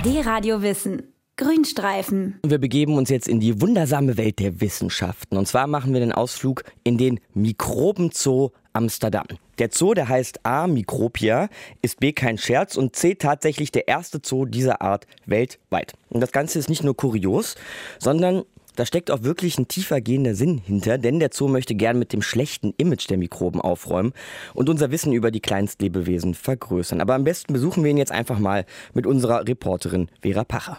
D-Radio Wissen. Grünstreifen. Wir begeben uns jetzt in die wundersame Welt der Wissenschaften. Und zwar machen wir den Ausflug in den Mikrobenzoo Amsterdam. Der Zoo, der heißt A. Micropia, ist B. kein Scherz und C. tatsächlich der erste Zoo dieser Art weltweit. Und das Ganze ist nicht nur kurios, sondern da steckt auch wirklich ein tiefer gehender Sinn hinter, denn der Zoo möchte gern mit dem schlechten Image der Mikroben aufräumen und unser Wissen über die Kleinstlebewesen vergrößern. Aber am besten besuchen wir ihn jetzt einfach mal mit unserer Reporterin Vera Pacher.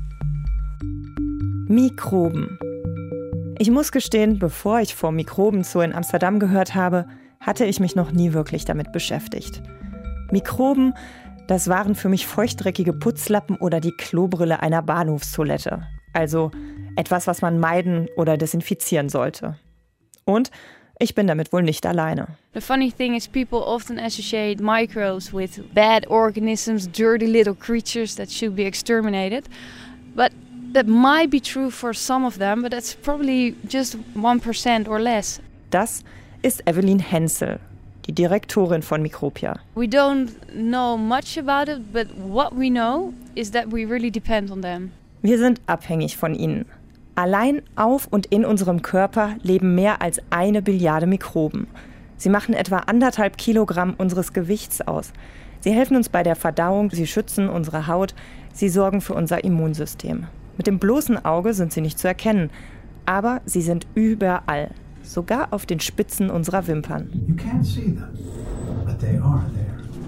Mikroben. Ich muss gestehen, bevor ich vom Mikrobenzoo in Amsterdam gehört habe, hatte ich mich noch nie wirklich damit beschäftigt. Mikroben, das waren für mich feuchtdreckige Putzlappen oder die Klobrille einer Bahnhofstoilette. Also etwas, was man meiden oder desinfizieren sollte. Und ich bin damit wohl nicht alleine. The funny thing is people often associate microbes with bad organisms, dirty little creatures that should be exterminated. But that might be true for some of them, but that's probably just 1% or less. Das ist Evelyn Hensel, die Direktorin von Micropia. We don't know much about it, but what we know is that we really depend on them. Wir sind abhängig von ihnen. Allein auf und in unserem Körper leben mehr als 1 Billiarde Mikroben. Sie machen etwa 1,5 Kilogramm unseres Gewichts aus. Sie helfen uns bei der Verdauung, sie schützen unsere Haut, sie sorgen für unser Immunsystem. Mit dem bloßen Auge sind sie nicht zu erkennen, aber sie sind überall, sogar auf den Spitzen unserer Wimpern. You can't see them, but they are there.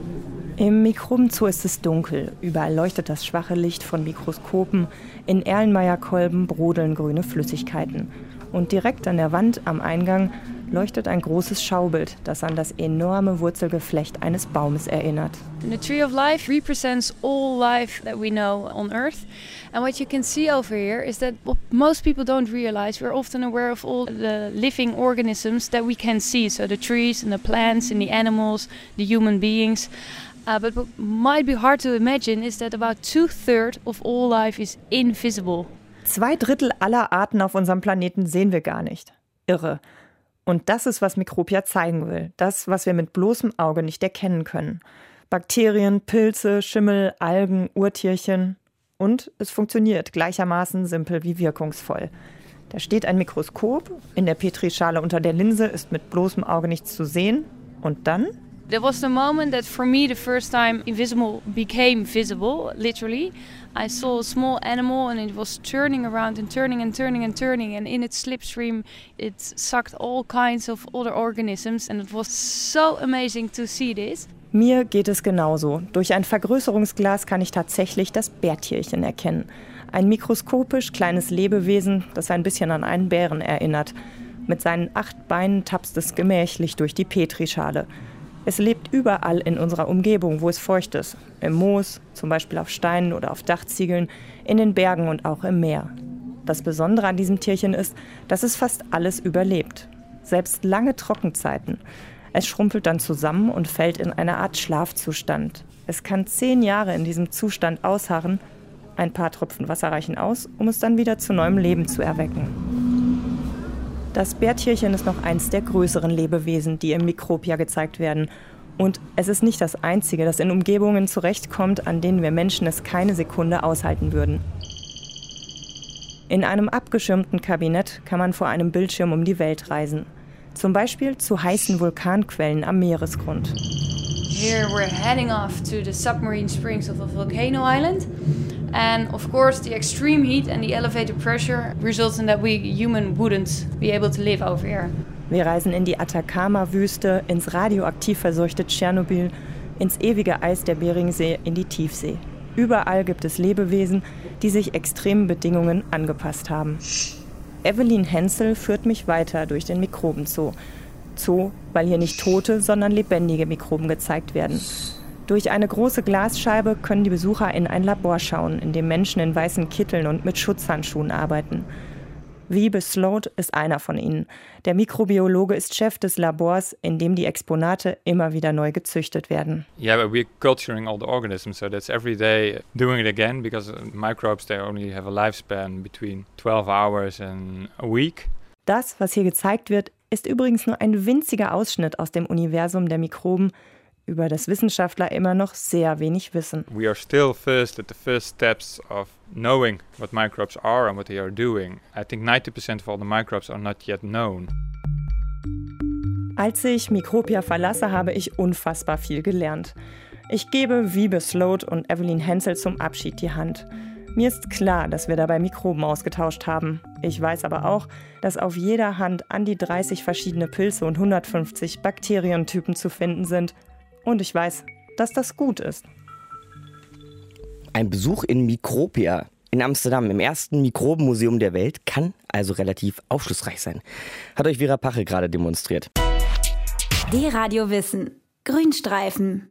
Im Mikrobenzoo ist es dunkel. Überall leuchtet das schwache Licht von Mikroskopen. In Erlenmeyer-Kolben brodeln grüne Flüssigkeiten. Und direkt an der Wand am Eingang leuchtet ein großes Schaubild, das an das enorme Wurzelgeflecht eines Baumes erinnert. The Tree of Life represents all life that we know on Earth. And what you can see over here is that what most people don't realize, we're often aware of all the living organisms that we can see. So the trees and the plants and the animals, the human beings. But what might be hard to imagine is that about 2/3 of all life is invisible. 2/3 aller Arten auf unserem Planeten sehen wir gar nicht. Irre. Und das ist, was Micropia zeigen will. Das, was wir mit bloßem Auge nicht erkennen können. Bakterien, Pilze, Schimmel, Algen, Urtierchen. Und es funktioniert gleichermaßen simpel wie wirkungsvoll. Da steht ein Mikroskop, in der Petrischale unter der Linse ist mit bloßem Auge nichts zu sehen. Und dann? There was the moment that for me the first time invisible became visible, literally. I saw a small animal and it was turning around and turning and turning and turning, and in its slipstream it sucked all kinds of other organisms, and it was so amazing to see this. Mir geht es genauso. Durch ein Vergrößerungsglas kann ich tatsächlich das Bärtierchen erkennen. Ein mikroskopisch kleines Lebewesen, das ein bisschen an einen Bären erinnert. Mit seinen 8 Beinen tapst es gemächlich durch die Petrischale. Es lebt überall in unserer Umgebung, wo es feucht ist. Im Moos, zum Beispiel auf Steinen oder auf Dachziegeln, in den Bergen und auch im Meer. Das Besondere an diesem Tierchen ist, dass es fast alles überlebt. Selbst lange Trockenzeiten. Es schrumpelt dann zusammen und fällt in eine Art Schlafzustand. Es kann 10 Jahre in diesem Zustand ausharren. Ein paar Tropfen Wasser reichen aus, um es dann wieder zu neuem Leben zu erwecken. Das Bärtierchen ist noch eins der größeren Lebewesen, die im Micropia gezeigt werden. Und es ist nicht das einzige, das in Umgebungen zurechtkommt, an denen wir Menschen es keine Sekunde aushalten würden. In einem abgeschirmten Kabinett kann man vor einem Bildschirm um die Welt reisen. Zum Beispiel zu heißen Vulkanquellen am Meeresgrund. Here we're heading off to the submarine springs of a volcano island. And of course the extreme heat and the elevated pressure results in that we human wouldn't be able to live over here. Wir reisen in die Atacama-Wüste, ins radioaktiv verseuchte Tschernobyl, ins ewige Eis der Beringsee, in die Tiefsee. Überall gibt es Lebewesen, die sich extremen Bedingungen angepasst haben. Evelyn Hensel führt mich weiter durch den Mikrobenzoo. Zoo, weil hier nicht tote, sondern lebendige Mikroben gezeigt werden. Durch eine große Glasscheibe können die Besucher in ein Labor schauen, in dem Menschen in weißen Kitteln und mit Schutzhandschuhen arbeiten. Wiebe Sloat ist einer von ihnen. Der Mikrobiologe ist Chef des Labors, in dem die Exponate immer wieder neu gezüchtet werden. Yeah, but we're culturing all the organisms, so that's every day doing it again, because microbes, they only have a lifespan between 12 hours and a week. Das, was hier gezeigt wird, ist übrigens nur ein winziger Ausschnitt aus dem Universum der Mikroben. über das Wissenschaftler immer noch sehr wenig wissen. We are still first at the first steps of knowing what microbes are and what they are doing. I think 90% of all the microbes are not yet known. Als ich Micropia verlasse, habe ich unfassbar viel gelernt. Ich gebe Wiebe Sloat und Evelyn Hensel zum Abschied die Hand. Mir ist klar, dass wir dabei Mikroben ausgetauscht haben. Ich weiß aber auch, dass auf jeder Hand an die 30 verschiedene Pilze und 150 Bakterientypen zu finden sind. Und ich weiß, dass das gut ist. Ein Besuch in Micropia in Amsterdam, im ersten Mikrobenmuseum der Welt, kann also relativ aufschlussreich sein. Hat euch Vera Pachel gerade demonstriert. D-Radio Wissen. Grünstreifen.